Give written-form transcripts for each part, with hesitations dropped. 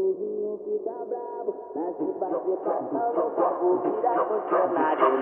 novinho fica bravo, nasce fazer cartão, nunca vou virar funcionário.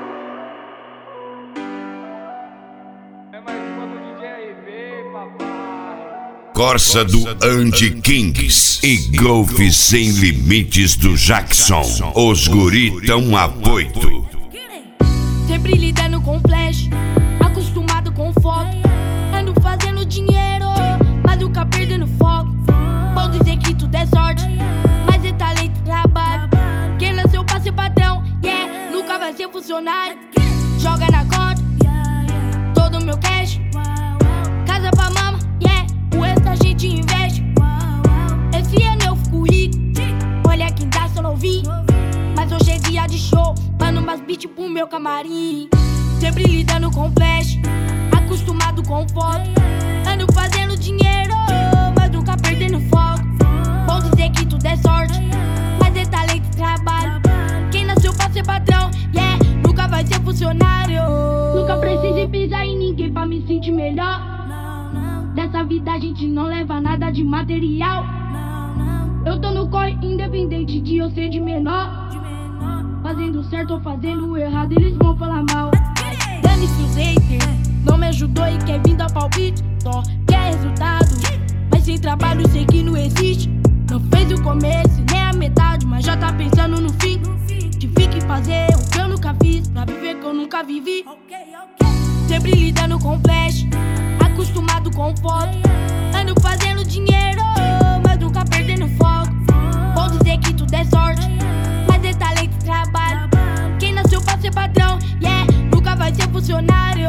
É mais uma do DJ RV, papai. Corsa do Andy Kings e Golf Sem Limites do Jackson. Os guri tão apoito. Sempre lidando com flash, acostumado com foto. Ando fazendo dinheiro, mas nunca perdendo foco. Vão dizer que tudo é sorte, mas é talento e trabalho. Quem nasceu pra ser patrão, yeah, nunca vai ser funcionário. Joga na conta, todo meu cash. Casa pra mama, yeah, o resto a gente investe. Esse ano eu fico rico, olha quem dá, sou novinho. Mas hoje é dia de show, mando umas beats pro meu camarim. Sempre lidando com flash, acostumado com foto. Ando fazendo dinheiro, mas nunca perdendo foco. Vão dizer que tudo é sorte, mas é talento e trabalho. Quem nasceu pra ser patrão, yeah, nunca vai ser funcionário. Nunca precisei pisar em ninguém pra me sentir melhor. Dessa vida a gente não leva nada de material. Eu tô no corre independente de eu ser de menor. Fazendo certo ou fazendo errado, eles vão falar mal. Dane-se os haters, não me ajudou e quer vir dar palpite. Só quer resultado, mas sem trabalho sei que não existe. Não fez o começo nem a metade, mas já tá pensando no fim. Tive que fazer o que eu nunca fiz, pra viver que eu nunca vivi. Sempre lidando com flash, acostumado com foto. Ando fazendo dinheiro, mas nunca perdendo foco. Vão dizer que tudo é sorte, mas é talento e trabalho. Quem nasceu pra ser patrão, yeah, nunca vai ser funcionário.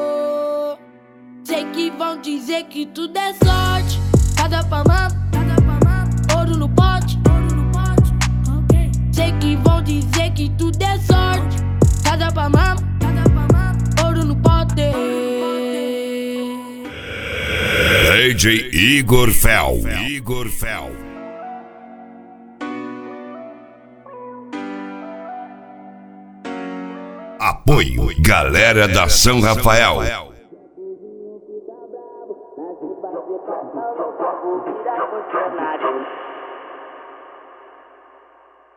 Sei que vão dizer que tudo é sorte. Cada palma, ouro no pote. Sei que vão dizer que tudo é sorte. Cada palma, ouro no pote. DJ Igor Fel. Apoio, galera da São Rafael.